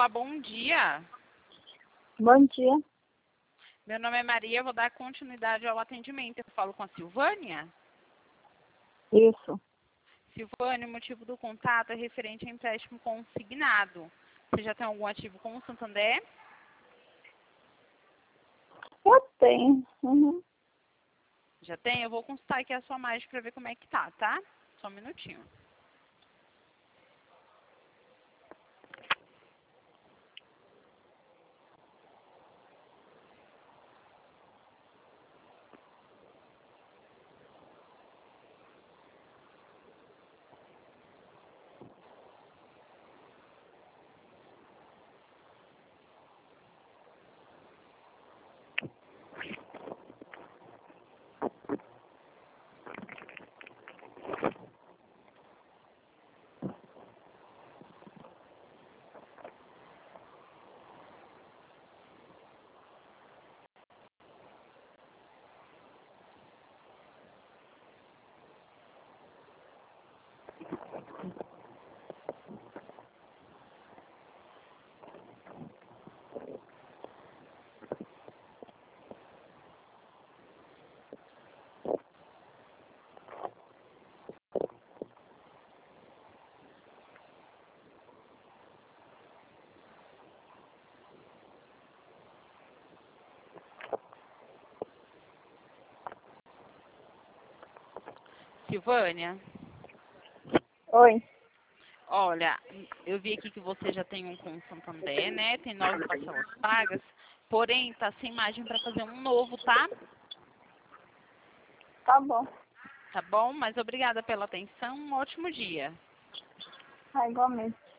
Olá, bom dia. Bom dia. Meu nome é Maria, vou dar continuidade ao atendimento. Eu falo com a Silvânia. Isso. Silvânia, o motivo do contato é referente a empréstimo consignado. Você já tem algum ativo com o Santander? Eu tenho. Uhum. Já tem? Eu vou consultar aqui a sua margem para ver como é que tá? Só um minutinho. Silvânia, Oi. olha, eu vi aqui que você já tem um com o Santander, né? Tem 9 parcelas pagas, porém tá sem margem para fazer um novo, tá? Tá bom. Tá bom? Mas obrigada pela atenção, um ótimo dia. Igualmente.